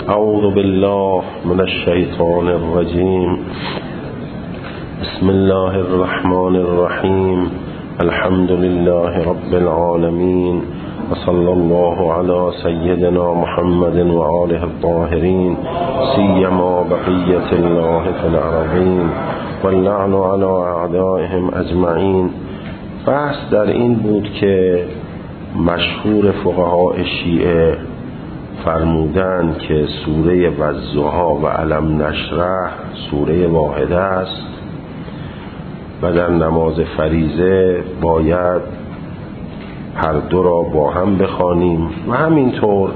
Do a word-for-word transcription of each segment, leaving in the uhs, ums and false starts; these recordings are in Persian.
اعوذ بالله من الشیطان الرجیم. بسم الله الرحمن الرحیم. الحمد لله رب العالمین و صلی الله علی سیدنا محمد و آله الطاهرین سیما بقیة الله فی الارضین واللعن علی اعدائهم اجمعین. بحث در این بود که مشهور فقهای شیعه فرمودند که سوره والضحی و الم نشرح سوره واحده است و در نماز فریضه باید هر دو را با هم بخوانیم و همینطور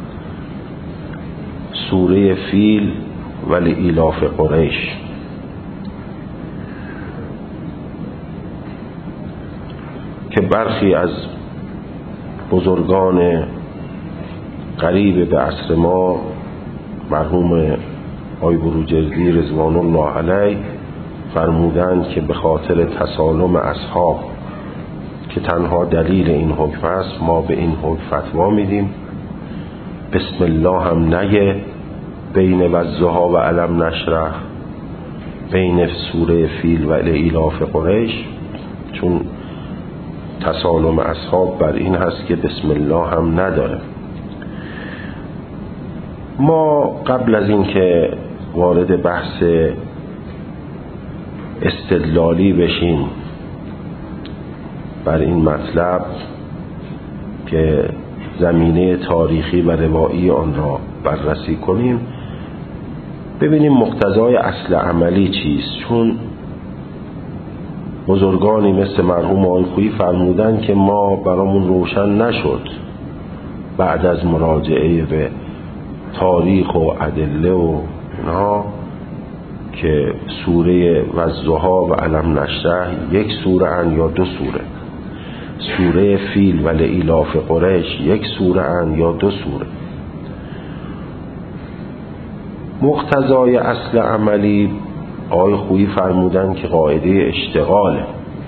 سوره فیل و لإیلاف قریش. که برخی از بزرگان قریب به عصر ما مرحوم آقای بروجردی رضوان الله علیه فرمودند که به خاطر تسالم اصحاب که تنها دلیل این حکم است ما به این حکم فتوا میدیم. بسم الله هم نگه بین والضحی و الم نشرح، بین سوره فیل و لإیلاف قریش، چون تسالم اصحاب بر این هست که بسم الله هم نداره. ما قبل از این که وارد بحث استدلالی بشیم بر این مطلب که زمینه تاریخی و روایی آن را بررسی کنیم، ببینیم مقتضای اصل عملی چیست. چون بزرگانی مثل مرحوم آقای خویی فرمودن که ما برامون روشن نشد بعد از مراجعه به تاریخ و ادله و اینها که سوره والضحی و الم نشرح یک سوره ان یا دو سوره، سوره فیل و لإیلاف قریش یک سوره ان یا دو سوره. مقتضای اصل عملی آقای خویی فرمودن که قاعده اشتغاله،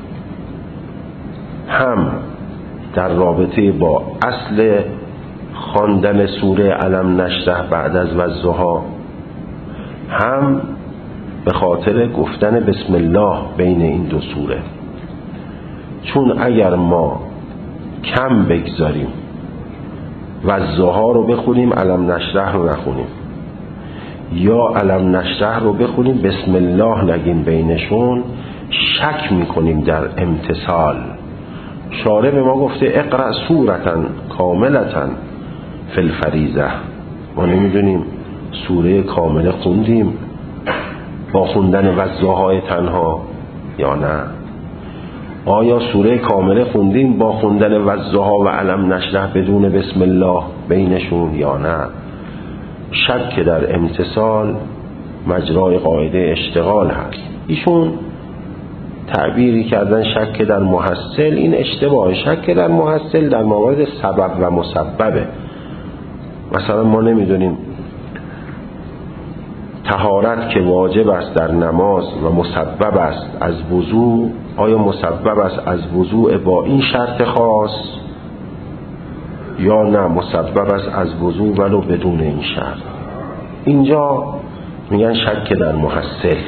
هم در رابطه با اصل خواندن سوره الم نشرح بعد از والضحی، هم به خاطر گفتن بسم الله بین این دو سوره. چون اگر ما کم بگذاریم والضحی رو بخونیم الم نشرح رو نخونیم، یا الم نشرح رو بخونیم بسم الله نگیم بینشون، شک میکنیم در امتصال. شارع به ما گفته اقرأ سورةً کاملةً فی الفریضه، ما نمیدونیم سوره کامله خوندیم با خوندن والضحی تنها یا نه، آیا سوره کامله خوندیم با خوندن والضحی و الم نشرح بدون بسم الله بینشون یا نه. شک در امتصال مجرای قاعده اشتغال هست. ایشون تعبیری کردن شک در محصل، این اشتباه. شک در محصل در موارد سبب و مسببه. مثلا ما نمیدونیم طهارت که واجب است در نماز و مسبب است از وضو، آیا مسبب است از وضوء با این شرط خاص یا نه مسبب است از وضو ولو بدون این شرط. اینجا میگن شک در محصل.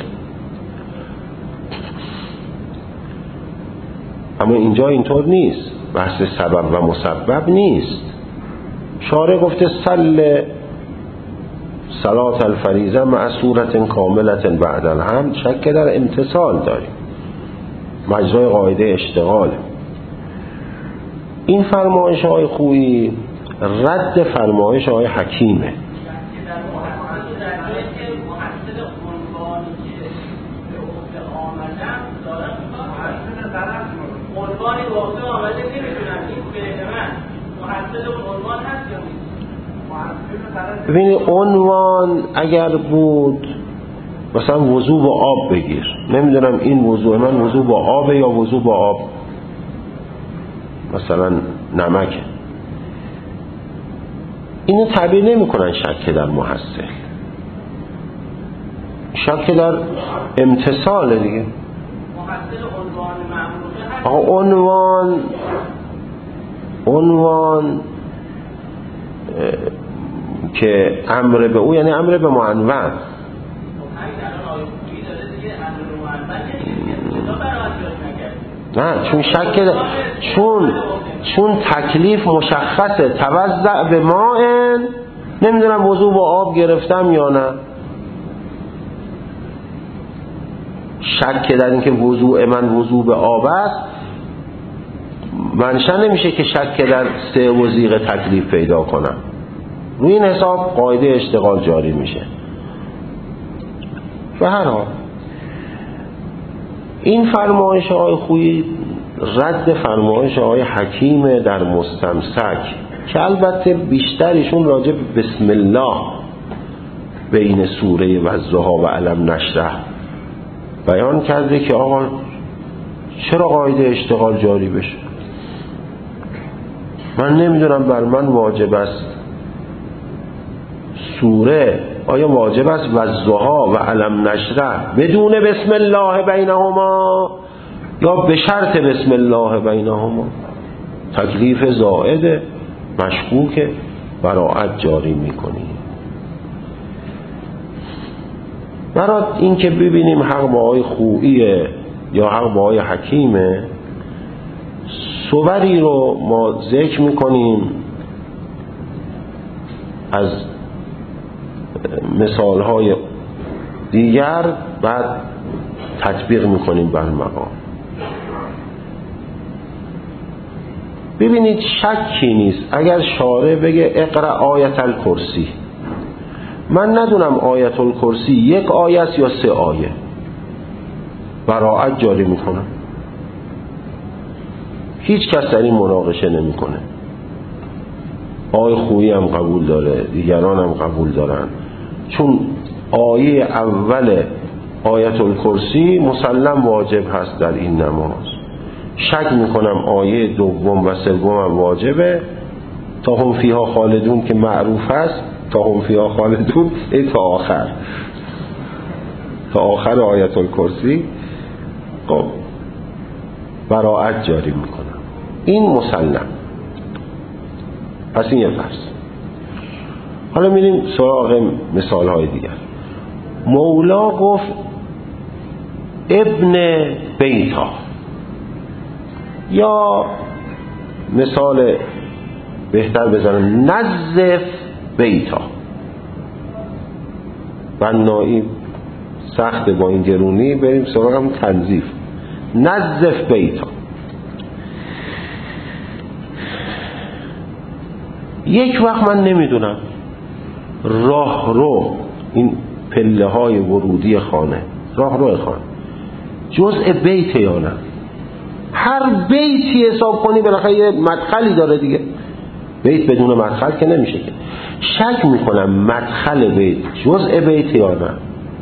اما اینجا اینطور نیست، بحث سبب و مسبب نیست. شارع گفته صل صلاة الفریضه مع سورة کاملة بعد الحمد. شک در امتصال داریم، مجرای قاعده اشتغال. این فرمایش های خویی رد فرمایش های حکیمه. ببینید عنوان اگر بود مثلا وضو با آب بگیر، نمیدونم این وضو من وضو با آب یا وضو با آب مثلا نمک، اینو تعبیر نمی کنن شک در محصل، شک در امتصال دیگه. آقا عنوان عنوان که امر به او یعنی امر به معنون. نه چون شک چون چون تکلیف مشخصه، توضع به ماء، نمیدونم وضو با آب گرفتم یا نه. شک در این که وضوء من وضوء به آب است منشأ نمیشه که شک در سه وضیق تکلیف پیدا کنم. روی این حساب قاعده اشتغال جاری میشه. به هر حال این فرمایش های خویی رد فرمایش های حکیم در مستمسک که البته بیشترشون راجع به بسم الله بین سوره والضحی و الم نشرح بیان کرده که آقا چرا قاعده اشتغال جاری بشه. من نمیدونم بر من واجب است سوره آیا واجب است والضحی و الم نشرح بدون بسم الله بینهما یا به شرط بسم الله بینهما. تکلیف زائد مشکوک براعت جاری میکنی. برای این که ببینیم حق با آقای خوییه یا حق با آقای حکیمه، صوری رو ما ذکر میکنیم از مثالهای دیگر، بعد تطبیق میکنیم بر مقام. ببینید شکی نیست اگر شارع بگه اقرأ آیت الکرسی، من ندونم آیت الکرسی یک آیه است یا سه آیه، براعت جاری میکنم. هیچ کس در این مناقشه نمیکنه. آیه خویی هم قبول داره، دیگران هم قبول دارن، چون آیه اول آیت الکرسی مسلم واجب هست در این نماز. شک میکنم آیه دوم و سوم هم واجبه، تا هم فیها خالدون که معروف هست، تا هم فیها خالدون ای تا آخر تا آخر آیت الکرسی خب براعت جاری میکنم. این مسلم. پس این یه فرض. حالا میریم سراغ مثال های دیگر. مولا گفت ابن بیتا، یا مثال بهتر بزنم نظف بیتا. بنایی سخت با این گرونی، بریم سراغ هم تنظیف. نظف بیتا. یک وقت من نمیدونم راه رو، این پله های ورودی خانه، راه رو خانه جزء بیت یا نه. هر بیتی حساب کنی بالاخره یه مدخلی داره دیگه. بیت بدون مدخل که نمیشه که. شک میکنم مدخل بیت جزء بیت یا نه.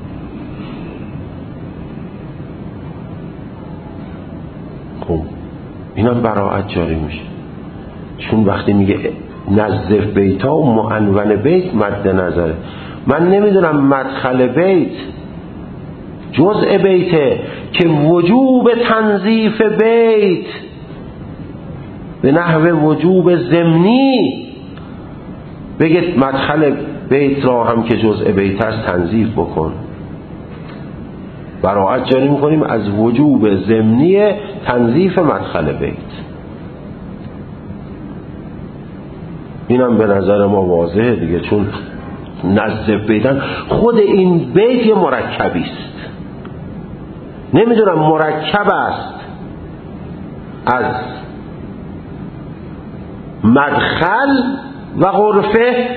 خب اینم براعت جاری میشه، چون وقتی میگه نظف بیتا و معنون بیت مد نظره. من نمیدونم مدخل بیت جزء بیته که وجوب تنظیف بیت به نحو وجوب ضمنی بگید مدخل بیت را هم که جزء بیت است تنظیف بکن. براعت جاری میکنیم از وجوب ضمنی تنظیف مدخل بیت. اینم به نظر ما واضحه دیگه، چون نظف بیتن خود این بیت یه مرکبی است. نمیدونم مرکب است از مدخل و غرفه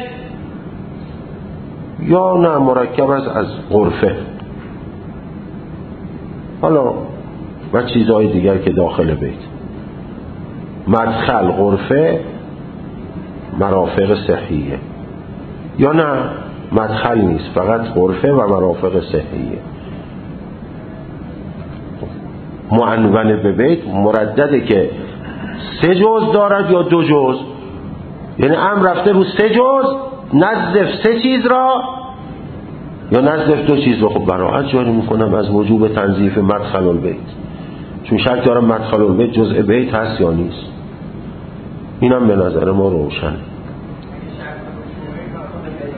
یا نه مرکب است از غرفه، حالا و چیزهای دیگر که داخل بیت. مدخل غرفه مرافق صحیه، یا نه مدخل نیست فقط غرفه و مرافق صحیه. معنون به بیت مردده که سه جز دارد یا دو جز، یعنی امر رفته رو سه جز، نظف سه چیز را یا نظف دو چیز را. خب براعت جاری میکنم از وجوب تنظیف مدخل البیت، چون شک دارم مدخل البیت جزء بیت هست یا نیست. اینم به نظر ما روشن.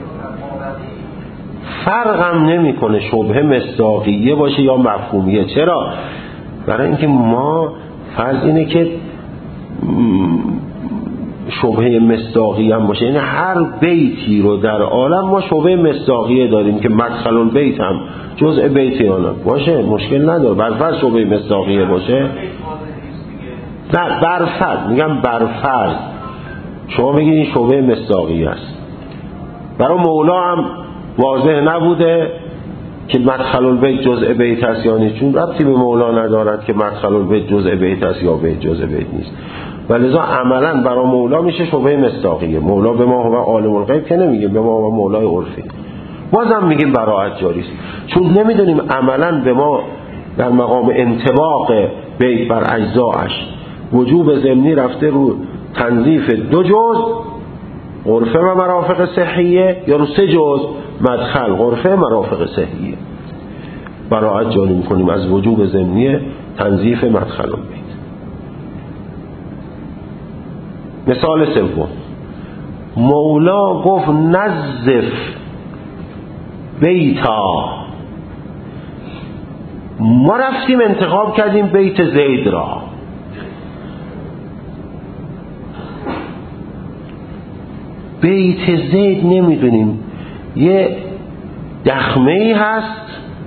فرقم نمیکنه شبهه مصداقیه باشه یا مفهومیه. چرا؟ برای اینکه ما فرض اینه که شبهه مصداقیه هم باشه، یعنی هر بیتی رو در عالم ما شبهه مصداقیه داریم که مدخل البیت هم جزء بیتی آنه باشه، مشکل نداره. برفرض شبهه مصداقیه باشه، نه برفرض میگم برفرض شما بگید این شبهه مصداقیه است. برای مولا هم واضح نبوده که مدخل البیت جزء بیت است یا نیست، چون ربطی به مولا ندارد که مدخل البیت جزء بیت است یا بیت جزء بیت نیست، ولذا عملا برای مولا میشه شبهه مصداقیه. مولا به ما هو عالم الغیب که نمیگیم، به ما هو مولای عرفی، بازم میگیم براءت جاری است، چون نمیدونیم عملا به ما در مقام انطباق بیت بر اجزاش وجوب ضمنی رفته رو تنظیف دو جز غرفه و مرافق صحیه یا رو سه جز مدخل غرفه مرافق صحیه. براءت جاری میکنیم از وجوب ضمنی تنظیف مدخل البیت. مثال سوم، مولا گفت نظف بیتا، ما رفتیم انتخاب کردیم بیت زید را. بیت زید نمیدونیم یه دخمه ای هست،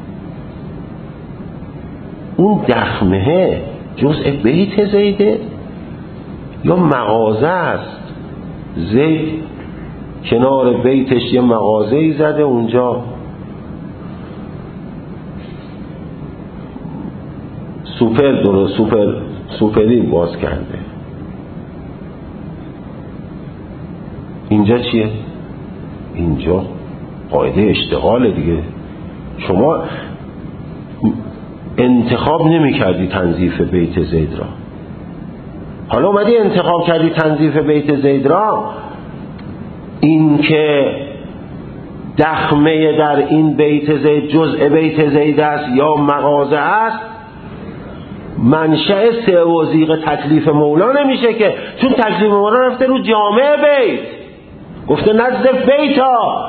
اون دخمه جزء بیت زیده یا مغازه است، زید کنار بیتش یه مغازه ای زده اونجا سوپر درست سوپر سوپری باز کرده. اینجا چیه؟ اینجا قاعده اشتغال دیگه. شما انتخاب نمی کردی تنظیف بیت زید را، حالا اومدی انتخاب کردی تنظیف بیت زید را. این که دخمه در این بیت زید جزء بیت زید است یا مغازه است، منشأ سه وزیق تکلیف مولا نمیشه که، چون تکلیف مولا رفته رو جامع بیت، گفته نظف بیتا.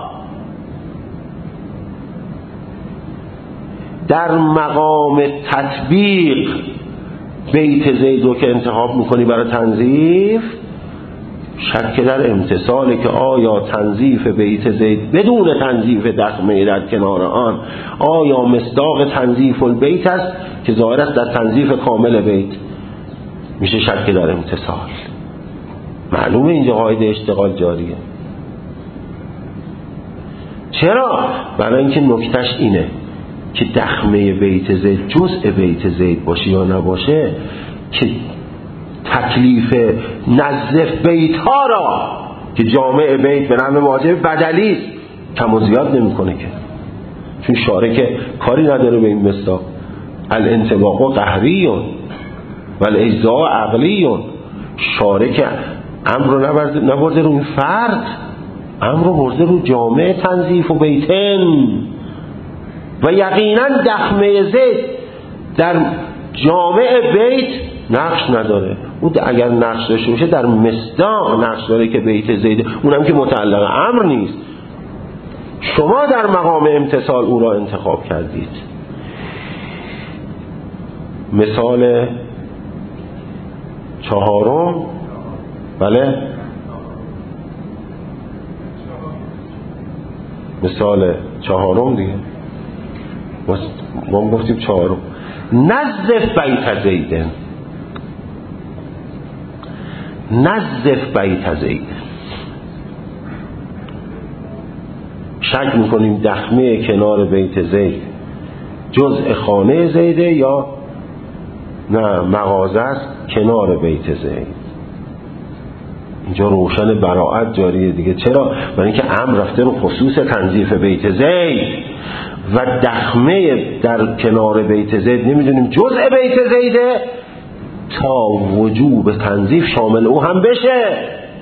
در مقام تطبیق بیت زید رو که انتخاب میکنی برای تنظیف، شک در امتصاله که آیا تنظیف بیت زید بدون تنظیف دخمه در کنار آن آیا مصداق تنظیف البیت است که ظاهر است در تنظیف کامل بیت، میشه شک در امتصال. معلومه اینجا قاعده اشتغال جاریه. چرا؟ برای اینکه نکتهش اینه که دخمه بیت زید جزء بیت زید باشه یا نباشه که تکلیف نظف بیت ها را که جامع بیت به نحو واجب بدلی است کم و زیاد نمیکنه که، چون شارع که کاری نداره به این مصداق. الانطباق قهریون و الاجزاء عقلیون. شارع که امر رو نبرده رو این فرد، امر رو برده رو جامع تنظیف و بیتن. و یقینا دخمه زید در جامع بیت نقش نداره. اون اگر نقش داشته باشه در مصداق نقش داره که بیت زید، اونم که متعلق امر نیست. شما در مقام امتصال او را انتخاب کردید. مثال چهارم، بله مثال چهارم دیگه ما گفتیم چهارم، نظف بیت زیدن، نظف بیت زیدن. شک میکنیم دخمه کنار بیت زید جزء خانه زیده یا نه مغازه است کنار بیت زید. اینجا روشن براءت جاریه دیگه. چرا؟ برای اینکه امر رفته رو خصوص تنظیف بیت زید و دخمه در کنار بیت زید نمیدونیم جزء بیت زیده تا وجوب تنظیف شامل او هم بشه،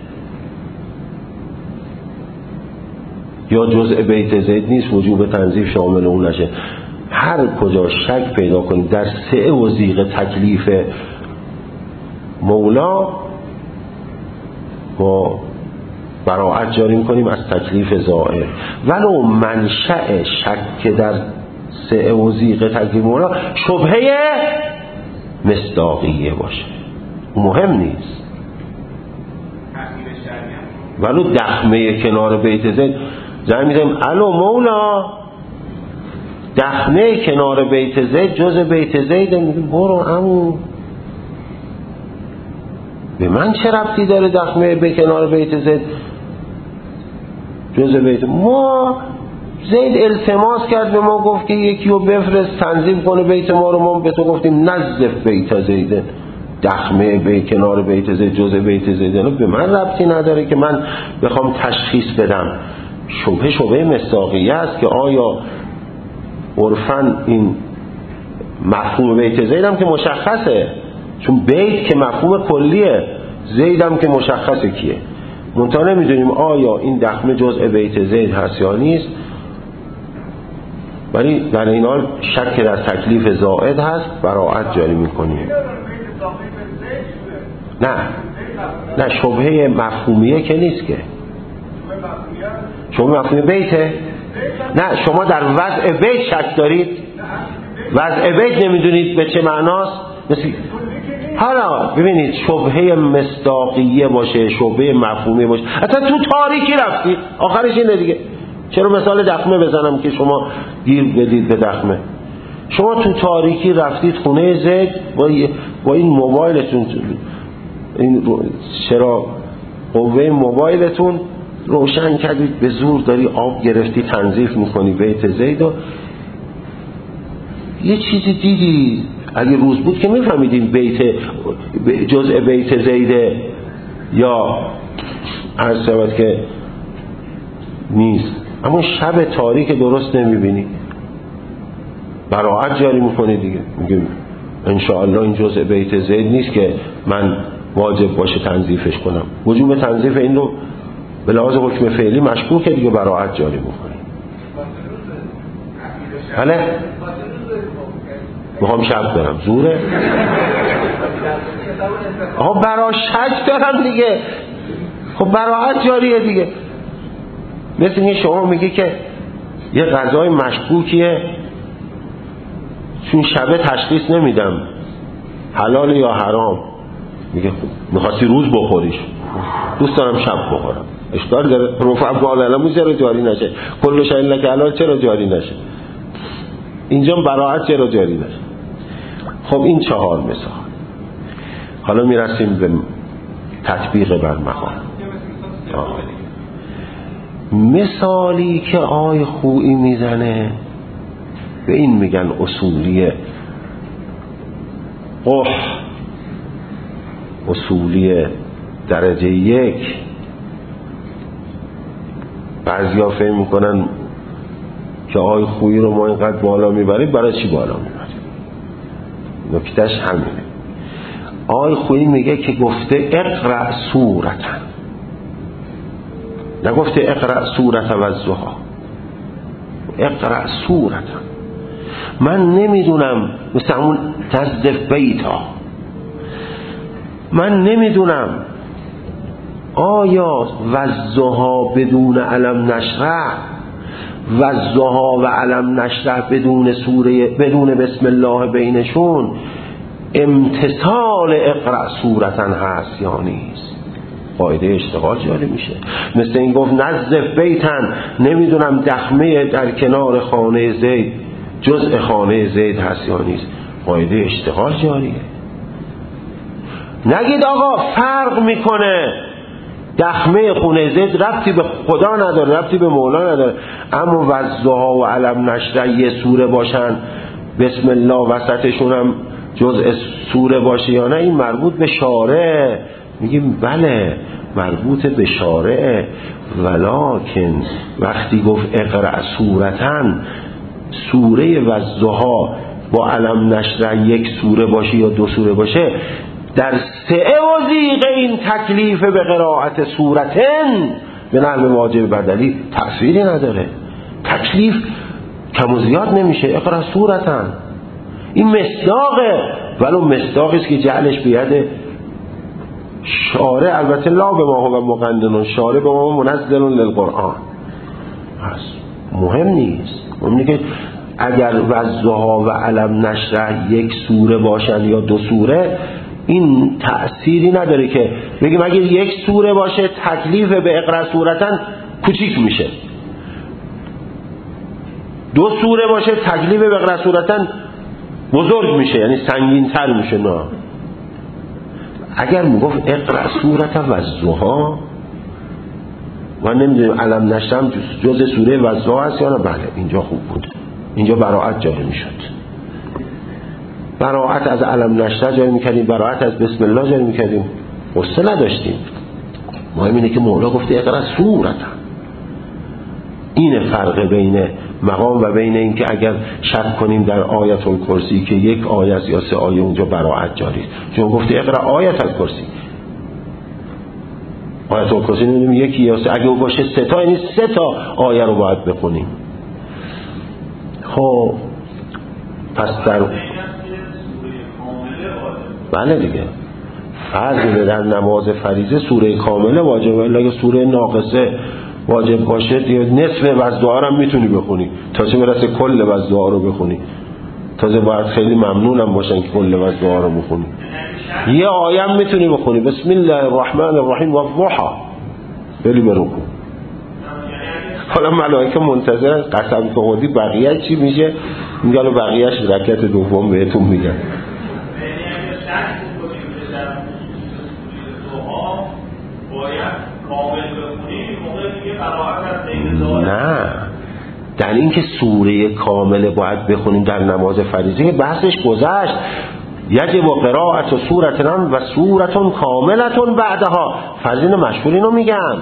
یا جزء بیت زید نیست وجوب تنظیف شامل او نشه. هر کجا شک پیدا کنیم در سه وزیق تکلیف مولا با براءت جاری میکنیم از تکلیف زائد. ولو منشأ شک در سعه و زیغ تکلیف مولا شبهه مصداقیه باشه، مهم نیست. ولو دخمه کنار بیت زید زنگ میزنیم الو مولا، دخمه کنار بیت زید جز بیت زید، میگیم برو عمو، به من چه ربطی داره دخمه به کنار بیت زید جز بیت ما؟ زید التماس کرد به ما، گفت که یکی رو بفرست تنظیم کنه بیت ما رو، ما به تو گفتیم نظف بیت زید، دخمه به کنار بیت زید جز بیت زید به من ربطی نداره که من بخوام تشخیص بدم. شبهه شبهه مصداقیه است که آیا عرفاً این مفهوم بیت زید هم که مشخصه، چون بیت که مفهوم کلیه، زید هم که مشخصه کیه، منتها نمیدونیم آیا این دخمه جزء بیت زید هست یا نیست. ولی در این حال شک در تکلیف زائد هست، براءت جاری میکنیم. نه نه شبهه مفهومیه که نیست که، شما مفهوم بیته؟ نه شما در وضع بیت شک دارید، وضع بیت نمیدونید به چه معناست. مثل حالا ببینید شبهه مصداقیه باشه، شبهه مفهومیه باشه، اصلا تو تاریکی رفتید، آخرش اینه دیگه. چرا مثال دخمه بزنم که شما گیر بدید به دخمه؟ شما تو تاریکی رفتید خونه زید با, با این موبایلتون، این چرا قوه موبایلتون روشن کردید، به زور داری آب گرفتی تنظیف میکنی بیت زید و یه چیزی دیدی. اگه روز بود که میفهمیدین بیت جزء بیت زیده یا عرض شود که نیست، اما شب تاریک درست نمیبینی، براءت جاری میکنی دیگه، میگیم انشاءالله این جزء بیت زید نیست که من واجب باشه تنظیفش کنم. وجوب تنظیف این رو به لحاظ حکم فعلی مشکوکه دیگه، براءت جاری میکنی. بله میخوام شب برم زوره، آها برا شک دارم دیگه، خب براءت جاریه دیگه. مثل این شما میگی که یه غذای مشکوکیه، چون شبه تشخیص نمیدم حلال یا حرام، میگه میخواستی روز بخوریش، دوست دارم شب بخورم، اشکال داره؟ رفع بالعلمو چرا جاری نشه؟ کل شیء لک حلال چرا جاری نشه؟ اینجا براءت چرا جاری نشه؟ خب این چهار مثال. حالا میرسیم به تطبیق بر مقام. مثالی که آی خویی میزنه به این میگن اصولیه قح، اصولیه درجه یک. بعضیا فهم میکنن که آی خویی رو ما اینقدر بالا میبریم، برای چی بالا میبریم؟ نکتهش همینه. آی خویی میگه که گفته اقرأ سورتن، نگفته اقرأ سورت و الضحی، اقرأ سورتن. من نمیدونم مثل همون تزدف بیتا، من نمیدونم آیا والضحی بدون علم نشرح و الضحی و علم نشرح بدون سوره بدون بسم الله بینشون امتثال اقرأ سورتن هست یا نیست؟ قاعده اشتغال جاری میشه. مثل این گفت نظف بیتن، نمیدونم دخمه در کنار خانه زید جزء خانه زید هست یا نیست، قاعده اشتغال جاریه. نگید آقا فرق میکنه، دخمه خونه زید ربطی به خدا نداره، ربطی به مولا نداره، اما والضحی و علم نشرح یه سوره باشن، بسم الله وسطشون هم جزء سوره باشه یا نه، این مربوط به شارع. میگیم بله مربوط به شارع، ولکن وقتی گفت اقرأ سورتن، سوره والضحی با علم نشرح یک سوره باشه یا دو سوره باشه، در سعه و ضیق این تکلیف به قرائت سورتن به نحو واجب بدلی تأثیری نداره، تکلیف کم و زیاد نمیشه. اقرأ سورتن این مصداقه، ولو مصداقی است که جعلش بیاد شارع البته لا به ما هو مقنن، شارع به ما منزل للقرآن پس مهم نیست. مهم که اگر والضحی و الم نشرح یک سوره باشن یا دو سوره این تأثیری نداره که بگیم اگر یک سوره باشه تکلیف به اقرأ سورتن کوچیک میشه، دو سوره باشه تکلیف به اقرأ سورتن بزرگ میشه یعنی سنگین تر میشه. نه، اگر میگفت اقرأ سورت والضحی من نمیدونم علم نشرم جز سوره والضحی هست یا نه، بله اینجا خوب بود، اینجا براءت جاری میشد، براءت از علم نشرح جاری میکردیم، براءت از بسم الله جاری میکردیم، قصه نداشتیم. مهم اینه که مولا گفته اقرأ سورت. این فرق بین مقام و بین این که اگر شک کنیم در آیت الکرسی که یک آیت یا سه آیه اونجا براءت جاری است، چون گفته اقرأ آیت الکرسی. آیت الکرسی نمیدونیم یکی یا سه، اگه او باشه سه تا یعنی سه تا آیه رو باید بخونیم. خب پس در بله دیگه فرض در نماز فریضه سوره کامله واجبه، ولی اگه سوره ناقصه واجب باشه دیگه نصف والضحی هم میتونی بخونی تا چه برسه کل والضحی رو بخونی. تازه باید خیلی ممنونم باشن که کل والضحی رو بخونی. یه آیه هم میتونی بخونی بسم الله الرحمن الرحیم والضحی بلی برکو. حالا ملائکه منتظرن قسم خودی بقیه چی میشه، میگن بقیهش رکعت دوم بهتون میگن. نه، در این که سوره کامله باید بخونیم در نماز فریضه بحثش گذشت. یجب قرائت و سورتن و سورتون کاملتون بعدها فرضین مشهور اینو میگن.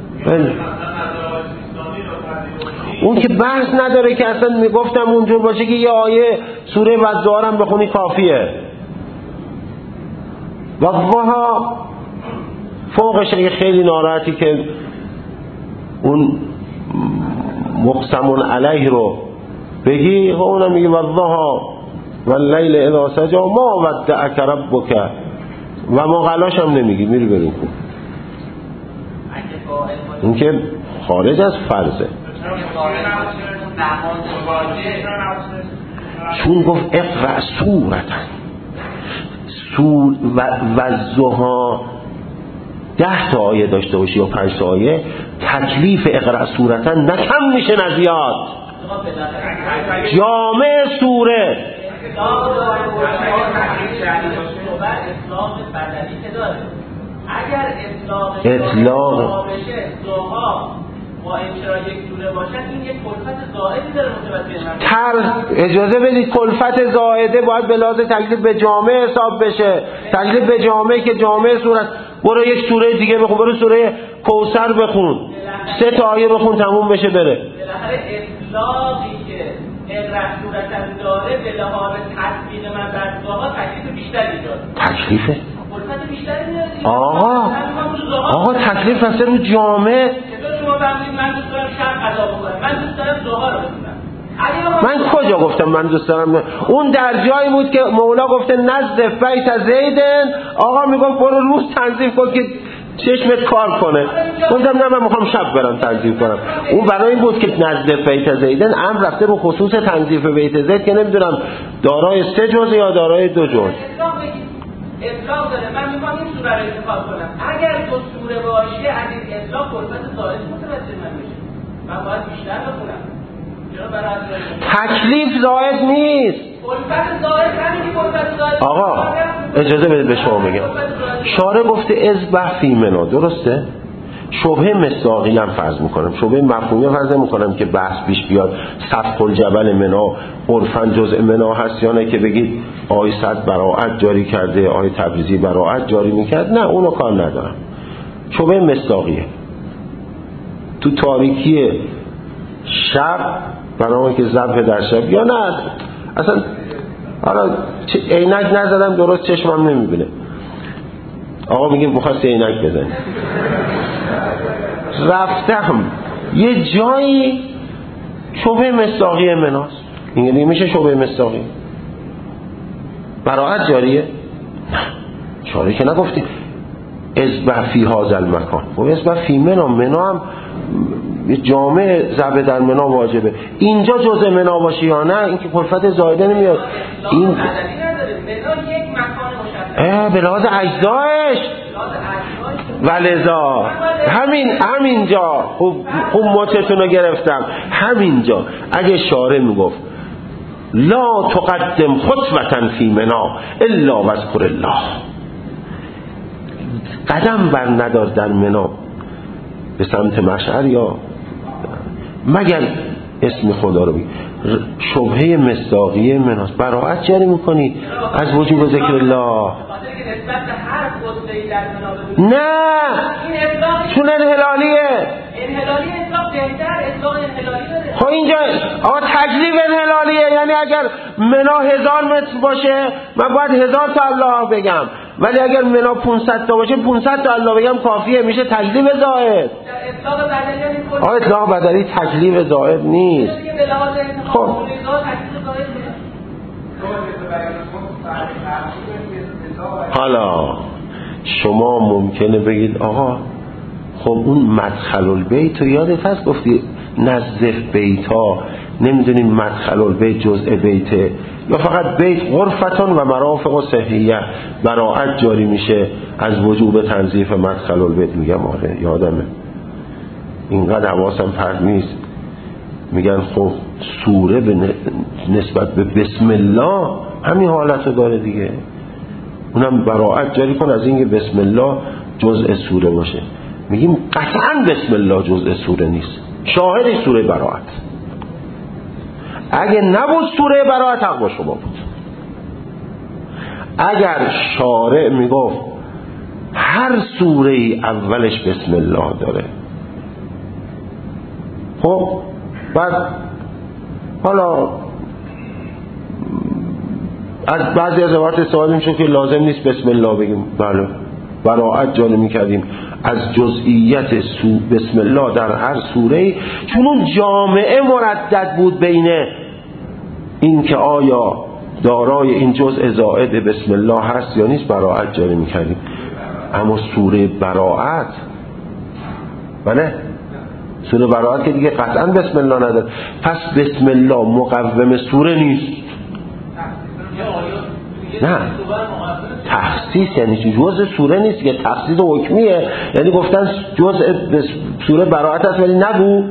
اون که بحث نداره که اصلا میگفتم اونجور باشه که یه آیه سوره والضحی هم بخونی کافیه. والضحی فوقش اگه خیلی ناراحتی که اون مقسمون علیه رو بگی، خب اونم میگه والضحی واللیل اذا سجی ما ودعک ربک و ما غلاش هم نمیگی، میری برو کن. این که خارج از فرضه. چون گفت اقرأ سورتن سور و والضحی ده تا آیه داشته باشی یا پنج تا آیه تکلیف اقرأ سورتن نه کم میشه نه زیاد. جامع سوره اگر اطلاق با اجرا یک سوره باشد این یک کلفت زائدی داره متوجه من. اجازه بدید کلفت زائده باید به لحاظ تکلیف به جامع حساب بشه. تکلیف به جامع که جامع صورت برو یک سوره دیگه بخون، برو سوره کوثر بخون سه تا آیه بخون تموم بشه بره. بالاخره اطلاقی که اقرأ سورتن داره به لحاظ تطبیق من بر ضحا تکلیف بیشتری داره. تکلیفه کلفت بیشتری داره. آقا آقا تکلیف واسه رو جامع. شما ببینید من دوست دارم شب قضا بکنم، من دوست دارم ضحا رو بخونم. من کجا گفتم من دوست دارم؟ اون در جایی بود که مولا گفته نزد بیت زیدن، آقا میگفت برو روز تنظیم کن که چشمت کار کنه. گفتم نه من میخوام شب برم تنظیم کنم. اون برای این بود که نزد بیت زیدن امر رفته رو خصوص تنظیف بیت زید که نمیدونم دارای سه جزء یا دارای دو جزء. اطلاق داره. من میخوام این سوره رو انتخاب کنم. اگر دو سوره باشه از این اطلاق کلفت زائد متوجه من میشه. من باید بیشتر بخونم. تکلیف زائد نیست. کلفت زائد همین که کلفت زائد. آقا اجازه بدید به شما بگم. شارع گفته اذبح فی منا، درسته؟ شبهه مصداقی هم فرض میکنم، شبهه مفهومی فرض میکنم که بحث پیش بیاد سفح الجبل منا عرفاً جزء منا هست یا نه که بگید آیه صد براءت جاری کرده آیه تبریزی براءت جاری میکرد. نه اونو کار ندارم. شبهه مصداقیه. تو تاریکی شب برای که ذبح در شب یا نه اصلا حالا عینک نزدم درست چشمم نمیبینه. آقا میگیم بخواستی عینک بزن. رفتم یه جایی شبه مصداقی مناست، این دیگه میشه شبه مصداقی. براءت جاریه؟ نه جاری که نگفتی. اذبح فی هذا المکان. خب اذبح فی منا، منا هم جامع ذبح در منا واجبه، اینجا جزء منا باشه یا نه، این که کلفت زایده نمیاد. این به لحاظ اجزایش ولذا همین همینجا خوب خوب مچتون رو گرفتم. همینجا اگه شارع میگفت لا تقدم خطوة فی منا الا واذکر الله، قدم بر ندار در منا به سمت مشعر یا مگر اسم خدا رو بگی. شبهه مصداقیه مناس براءت جاری میکنی از وجوب ذکر الله. نه چون انحلالیه، انحلالی اطلاق بهتر، اطلاق انحلالی داره. خب اینجا آقا تکلیف انحلالیه، یعنی اگر منا هزار متر باشه من باید هزار تا الله بگم، ولی اگر منا پانصد تا باشه پانصد تا الله بگم کافیه، میشه تکلیف زائد. اطلاق بدلی نمی‌کنه. آقا اطلاق بدلی تکلیف زائد نیست. خب حالا شما ممکنه بگید آقا خب اون مدخل البیت رو یادت هست گفتی نظف بیت ها، نمیدونیم مدخل البیت جزء بیته یا فقط بیت غرفتان و مرافق و صحیه، براءت جاری میشه از وجوب تنظیف مدخل البیت. میگم آره یادمه، اینقدر حواسم پرت نیست. میگن خب سوره به نسبت به بسم الله همین حالت رو داره دیگه، اونم براءت جاری کن از اینکه بسم الله جزء سوره باشه. میگیم قطعا بسم الله جزء سوره نیست، شاهد سوره براءت. اگه نبود سوره براءت حق با شما بود. اگر شارع میگفت هر سوره ای اولش بسم الله داره، خب بعد حالا از بعضی از روایات استفاده میشه که لازم نیست بسم الله بگیم، بله براءت جاری میکردیم از جزئیت سو بسم الله در هر سوره‌ای، چون اون جامعه مردد بود بین این که آیا دارای این جزء زائد بسم الله هست یا نیست، براءت جاری میکردیم. اما سوره براءت بله سوره براءت که دیگه قطعا بسم الله نداره، پس بسم الله مقوم سوره نیست. نه تخصیص یعنی چی؟ جزء سوره نیست که تخصیص حکمیه، یعنی گفتن جزء سوره براءت هست ولی نبود.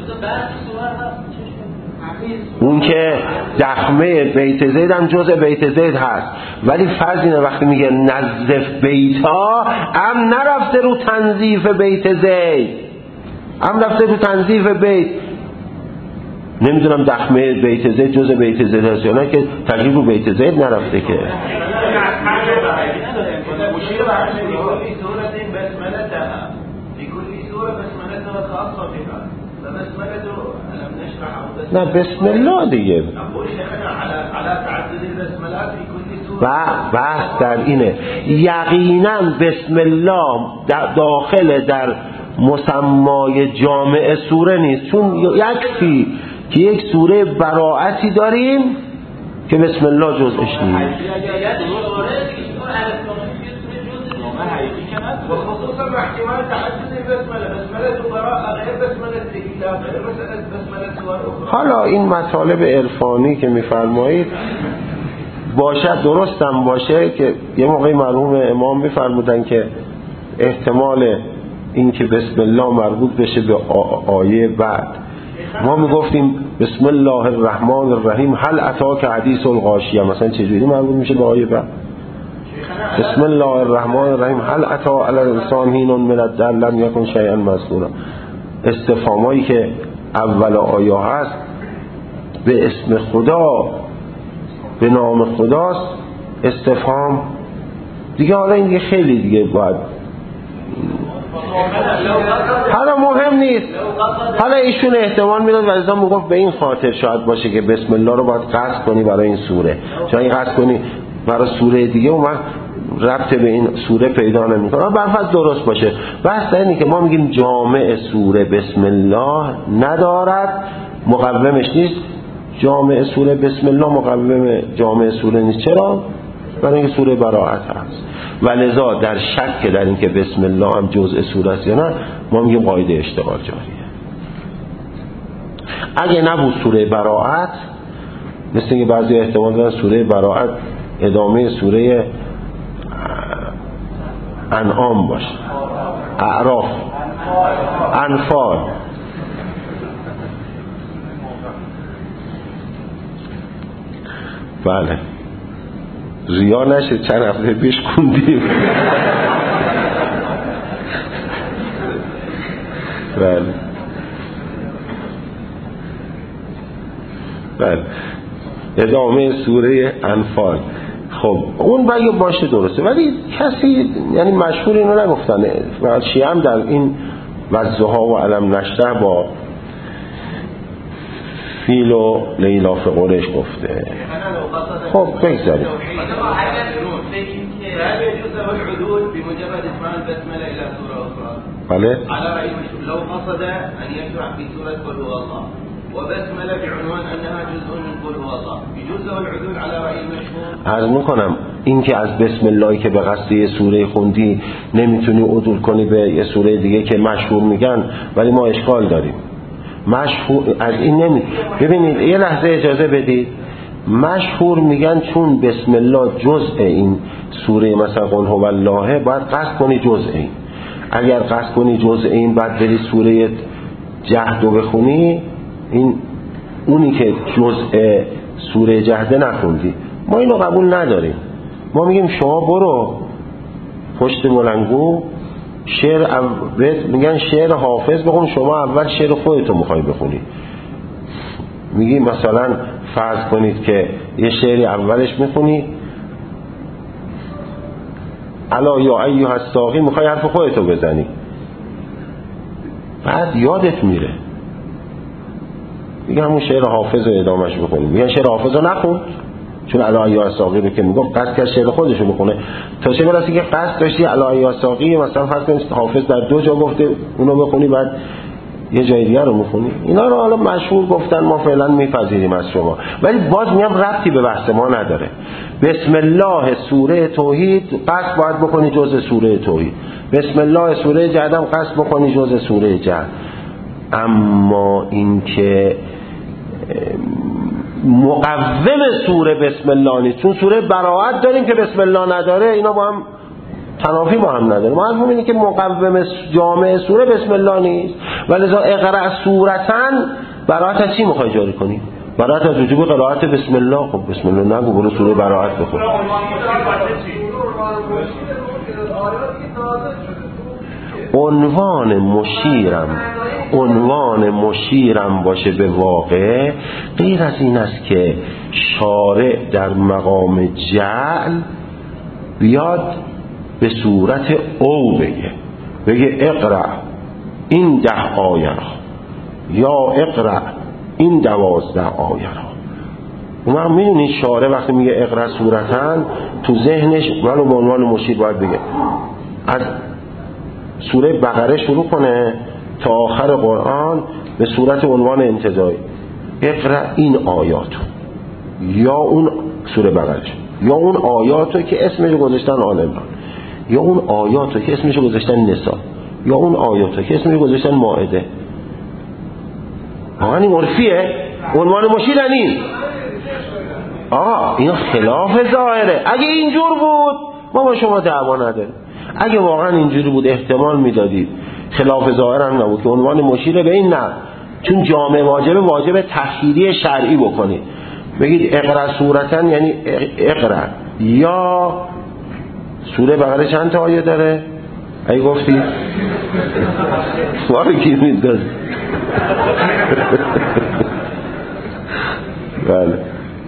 اون که دخمه بیت زید هم جزء بیت زید هست، ولی فرض اینه وقتی میگه نظف بیتا هم نرفته رو تنظیف بیت زید، هم رفته رو تنظیف بیت. نمیدونم دخمه بیت زید جزء بیت زید هست یا نه، که تقریب رو بیت زید نرفته که نه بسم الله دیگه. بحث در اینه یقینا بسم الله داخل در مسمای جامع سوره نیست، چون یکفی که یک سوره براءتی داریم که بسم الله جزءش نیست. وخصوصا احتمال تعدد البسمله، بسمله براءه غير بسمله الكتاب غير بسمله سور اخرى. حالا این مطالب عرفانی که میفرمایید باشد درستم باشه که یه موقعی مرحوم امام میفرمودن که احتمال این که بسم الله مربوط بشه به آیه بعد، ما میگفتیم بسم الله الرحمن الرحیم هل اتاک حدیث الغاشیه، مثلا چجوری مربوط میشه به آیه بعد؟ بسم الله الرحمن الرحیم هل اتا علی الانسان حین من الدهر لم یکن شیئا مذکورا. استفهامایی که اول آیه هست به اسم خدا به نام خداست استفهام دیگه. حالا این دیگه خیلی دیگه باید حالا مهم نیست. حالا ایشون احتمال میداد و ازا میگفت به این خاطر شاید باشه که بسم الله رو باید قصد کنی برای این سوره، چون این قصد کنی برای سوره دیگه اون ربط به این سوره پیدا نمیکنه. برفض درست باشه. بحث اینه که ما میگیم جامع سوره بسم الله ندارد، مقومش نیست. جامع سوره بسم الله مقوم جامع سوره نیست. چرا؟ برای اینکه سوره براءت هست و لذا در شک در اینکه بسم الله هم جزء سوره است یا نه ما میگیم قاعده اشتغال جاریه. اگه نبود سوره براءت، مثل اینکه بعضی احتمال دارن سوره براءت ادامه سوره انعام باشه، اعراف، انفال. بله ریا نشه، چند هفته پیش خوندیم. بله بله ادامه سوره انفال. خب اون بگه باشه درسته، ولی کسی یعنی مشهور اینو نگفتن. و شیعه هم در این والضحی و علم نشته با فیل و لیلا فی قریش گفته. خب بگذاریم. بله لو قصد ان يشرع في سوره قل هو الله وبسمله بعنوان انها جزء من قل هو الله يجوز له العدول على راي المشهور. عرض میکنم این که از بسم الله که به قصد یه سوره خوندی نمیتونی عدول کنی به یه سوره دیگه که مشهور میگن، ولی ما اشکال داریم. مشهور از این نمی ببینید یه لحظه اجازه بدید. مشهور میگن چون بسم الله جزء این سوره مثلا قل هو الله، باید قصد کنی جزء این. اگر قصد کنی جزء این بعد بری سوره جهد رو بخونی، این اونی که جزء سوره جهده نخوندی. ما اینو قبول نداریم. ما میگیم شما برو پشت بلنگو شعر او... میگن شعر حافظ بخون، شما اول شعر خودتو میخوای بخونی. میگی مثلا فرض کنید که یه شعری اولش میخونی الا یا ایها الساقی، میخوای حرف خودتو بزنی، بعد یادت میره، میگه همون شعر حافظ رو ادامهش بخونی. میگن شعر حافظ رو نخون، چون الا ایها الساقی رو که میگم قصد کرد شعر خودش رو بخونه. تا چه برسی که قصد داشتی الا ایها الساقی مثلا فرض کنید حافظ در دو جا گفته اونو بخونی، بعد یه جای دیگه رو میخونی. اینا رو حالا مشهور گفتن، ما فعلا میپذیریم از شما، ولی باز میام ربطی به بحث ما نداره. بسم الله سوره توحید قصد باید بکنی جزء سوره توحید، بسم الله سوره جهد هم قصد بکنی جزء سوره جهد. اما این که مقوم سوره بسم الله نیست، چون سوره براءت داریم که بسم الله نداره، اینا با هم تنافی با هم نداره. ما هم اینه که مقوم جامع سوره بسم الله نیست، ولذا اقرأ سورتن براءت از چی میخوای جاری کنی؟ براءت از وجوب قرائت بسم الله. خب بسم الله نگو، برو سوره براءت بخون. عنوان مشیرم عنوان مشیرم باشه به واقع، غیر از این است که شارع در مقام جعل بیاد به صورت او بگه بگه اقرأ این ده آیه را، یا اقرأ این دوازده آیه را. اما میدونید شارع وقتی میگه اقرأ سورتن، تو ذهنش ولو به عنوان مشیر باید بگه از سوره بقره شروع کنه تا آخر قرآن به صورت عنوان انتزاعی، اقرأ این آیاتو، یا اون سوره بقره، یا اون آیاتو که اسمش گذاشتن آل عمران، یا اون آیاتو که اسمش گذاشتن نساء، یا اون آیاتو که اسمش گذاشتن مائده. آقا این عرفیه، عنوان مشیر این. آقا این خلاف ظاهره. اگه اینجور بود ما با شما دعوا نداریم. اگه واقعا اینجوری بود احتمال میدادید خلاف ظاهر هم نبود که عنوان مشیر به این، نه، چون جامع واجبه واجب تخییری شرعی بکنید. بگید اقرأ سورتن یعنی اقرأ، یا سوره بقره چند تا آیه داره؟ ای گفتی؟ سوال کی میداد؟ بله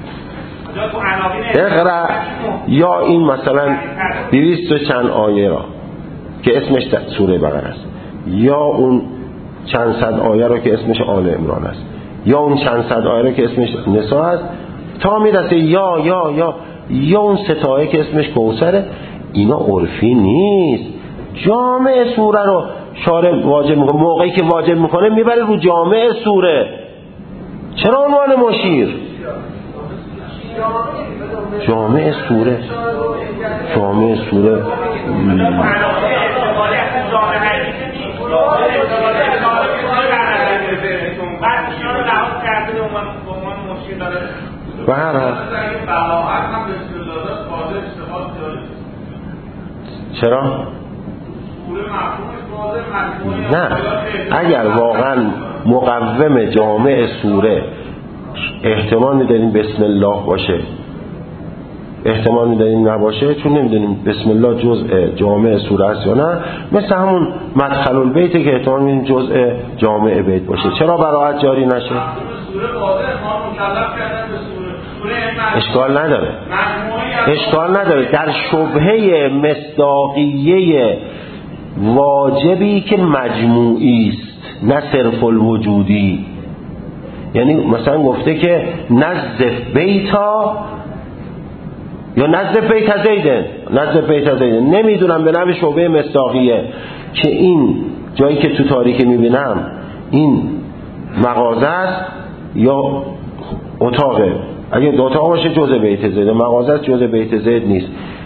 اقرأ، یا این مثلا دویست و چند آیه را که اسمش سوره بقره است، یا اون چند صد آیه را که اسمش آل عمران است، یا اون چند صد آیه را که اسمش نساء است، تا میرسه یا یا یا یا اون سه تا آیه که اسمش کوثره. اینا عرفی نیست. جامع سوره رو شارع واجب میکنه، موقعی که واجب میکنه میبره رو جامع سوره. چرا عنوان مشیر؟ جامع سوره جامع سوره و هر هست چرا؟ نه اگر واقعا مقوم جامع سوره احتمال میداریم بسم الله باشه، احتمال میداریم نباشه، چون نمیدونیم بسم الله جزء جامع سوره است یا نه. مثل همون مدخل البیت که احتمال میدیم جزء جامع بیت باشه. چرا براحت جاری نشه؟ اشکال نداره، اشکال نداره. در شبهه مصداقیه واجبی که مجموعی است نه صرف الوجودی. یعنی مثلا گفته که نظف بیتا یا نظف بیت زیدن، نظف بیت زیدن، نمیدونم به نوع شبهه مصداقیه که این جایی که تو تاریخ میبینم این مغازه است یا اتاقه. اگه دو اتاق باشه جزء بیت زید، مغازه است جزء بیت زید نیست.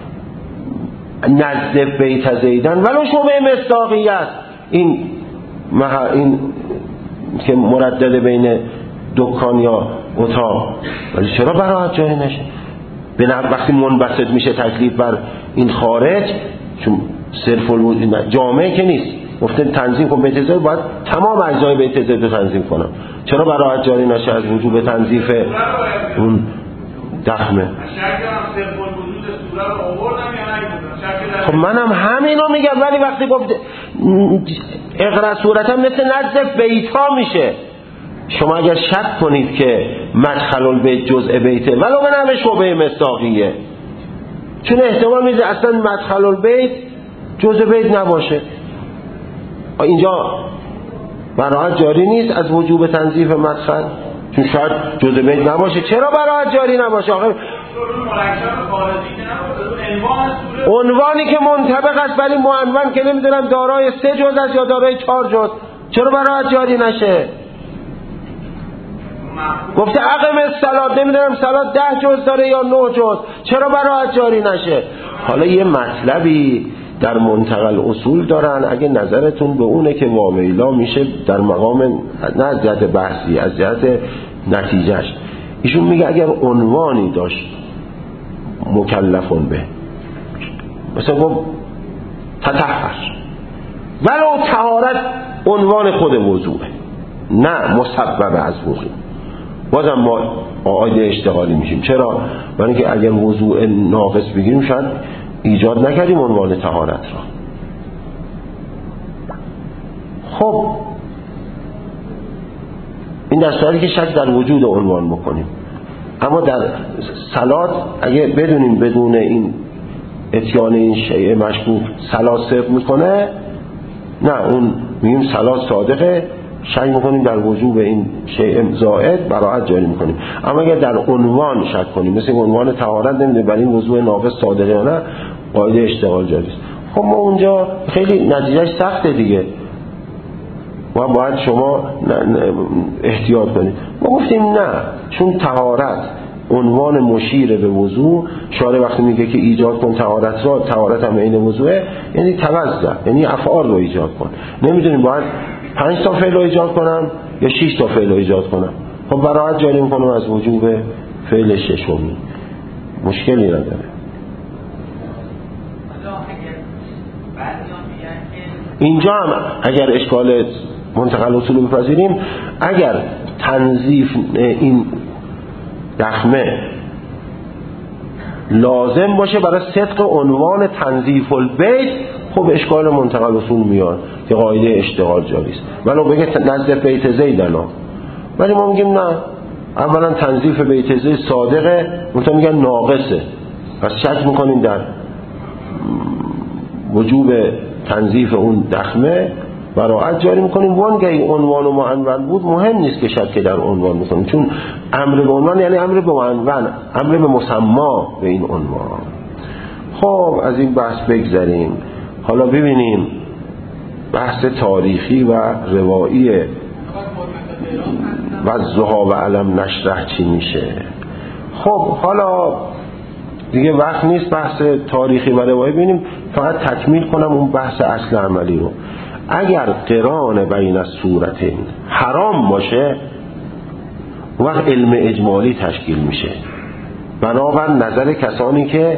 نظف بیت زیدن ولو شبهه مصداقیه است، این مح... این که مردد بین دکان یا اتاق، ولی چرا براحت جایی نشه؟ به نحو وقتی منبسط میشه تکلیف بر این خارج، چون صرف الوجود جامعه که نیست، گفتن تنظیم کن بیت زید، باید تمام اجزای بیت زید رو تنظیم کنم. چرا براحت جاری نشه از وجوب تنظیف اون دخمه؟ خب منم همینو میگم، ولی وقتی گفت اقرا صورتا مثل نظف بیتا میشه. شما اگر شک کنید که مدخل البیت جزء بیته ولو به نوع شبهه مصداقیه، چون احتمال میده اصلا مدخل البیت جزء بیت نباشه، اینجا براحت جاری نیست از وجوب تنظیف مدخل، چون شاید جزء بیت نباشه. چرا براحت جاری نباشه؟ آخه عنوانی که منطبق است ولی معنون که نمیدونم دارای سه جز است یا دارای چهار جز، چرا براحت جاری نشه؟ گفته اقم الصلات، نمیدونم صلات ده جز داره یا نه جز، چرا براحت جاری نشه؟ حالا یه مطلبی در منتقل اصول دارن، اگه نظرتون به اونه که وامیلا میشه در مقام نه از جهت بحثی، از جهت نتیجهش. ایشون میگه اگر عنوانی داشت مکلفون به، مثلا گفت تطهر، ولو طهارت عنوان خود وضوعه نه مسبب از وضوع، بازم ما آید اشتغالی میشیم. چرا؟ برای اینکه اگر وضوع ناقص بگیریم شاید ایجاد نکردیم عنوان طهارت را. خب این در صورتی که شک در وجود عنوان بکنیم. اما در صلات اگه بدونیم بدون این اتیان این شیء مشکوک صلات صرف میکنه، نه اون میگیم صلات صادقه، شک میکنیم در وجوب این شیء زائد، براحت جاری میکنیم. اما اگر در عنوان شک کنیم، مثل عنوان طهارت نمیدونیم برای این وضوع ناقص صادقه یا نه، قاعده اشتغال جاری است. خب ما اونجا خیلی نتیجهش سخته دیگه، ما باید شما احتیاط کنید. ما گفتیم نه، چون طهارت عنوان مشیر به وضوع، شارع وقتی میگه که ایجاد کن طهارت را، طهارت هم عین وضوعه، یعنی توزع، یعنی افعال رو ایجاد کن. نمیدونیم باید پنج تا فعل رو ایجاد کنم یا شش تا فعل رو ایجاد کنم. خب براحت جاری میکنم از وجوب فعل ششمی، مشکلی نداره. اینجا هم اگر اشکال منتقل اصول رو بپذیریم، اگر تنظیف این دخمه لازم باشه برای صدق عنوان تنظیف البیت، خب اشکال منتقل اصول میاد که قاعده اشتغال جاری است. ولو بگه نظف بیت زیدنا، ولی ما میگیم نه، اولا تنظیف بیت زید صادقه، منتها میگن ناقصه، پس شک میکنیم در وجوب تنظیف اون دخمه، براحت جاری میکنیم. وانگهی عنوان و معنون بود مهم نیست که شک در عنوان میکنیم، چون امر به عنوان یعنی امر به معنون، امر به مسما به این عنوان. خب از این بحث بگذریم، حالا ببینیم بحث تاریخی و روایی و الضحی و الم نشرح چی میشه. خب حالا دیگه وقت نیست بحث تاریخی و روایی ببینیم، فقط تکمیل کنم اون بحث اصل عملی رو. اگر قران بین الصورتین حرام باشه، وقت علم اجمالی تشکیل میشه بنابر نظر کسانی که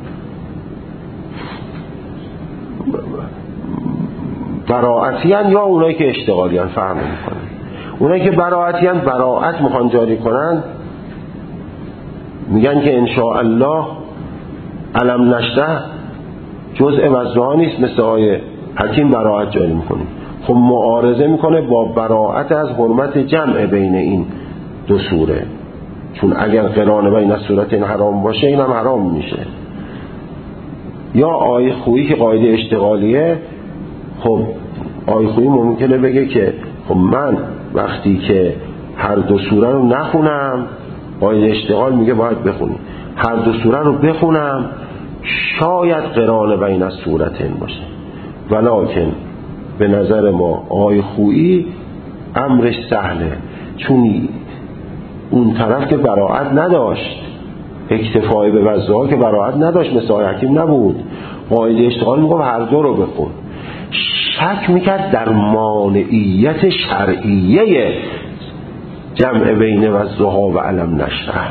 براعتیان یا اونایی که اشتغالیان. فهم میکنن اونایی که براعتیان براعت میخوان جاری کنن، میگن که انشاءالله علم نشته جزء وضعها نیست، مثل آیه حکیم براعت جاری میکنه. خب معارضه میکنه با براعت از حرمت جمع بین این دو سوره، چون اگر قران بین الصورتین حرام باشه اینم حرام میشه. یا آیه خویی که قاعده اشتغالیه، خب آیه خویی ممکنه بگه که خب من وقتی که هر دو سوره رو نخونم، قاعده اشتغال میگه باید بخونی، هر دو سوره رو بخونم شاید قران بین الصورتین باشه. ولکن به نظر ما آیه خویی امرش سهله، چون اون طرف که براعت نداشت، اکتفای به وضعها که براعت نداشت، مثل آیه حکیم نبود، قاعده اشتغال میگه هر دو رو بخون. شک میکرد در مانعیت شرعیه جمع بین وضعها و علم نشرح،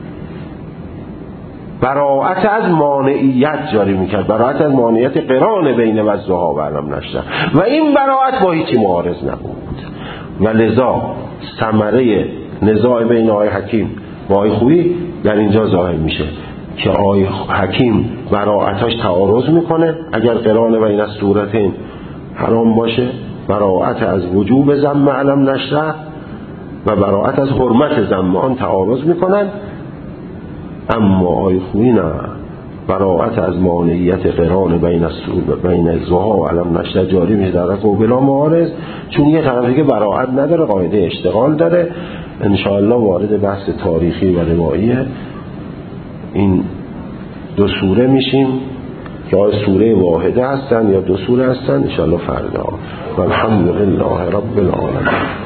براعت از مانعیت جاری میکرد، براعت از مانعیت قران بین وضعها و علم نشرح، و این براعت با هیچی معارض نبود. و لذا ثمره نزاع بین آیه حکیم و آیه خویی در اینجا ظاهر میشه که آیه حکیم براعتاش تعارض میکنه اگر قران بین الصورتین حرام باشه، براعت از وجوب ذم علم نشرح و براعت از حرمت ذم آن تعارض میکنن. اما آیه خویی نه، براعت از مانعیت قران بین الصور بین الزها و علم نشرح جاری میشه در رفع و بلا معارض، چون یه طرفی که براعت نداره قاعده اشتغال داره. انشاءالله وارد بحث تاریخی و روایی این دو سوره میشیم که آیا سوره واحده هستن یا دو سوره هستن، انشاءالله فردا. والحمدلله رب العالمین.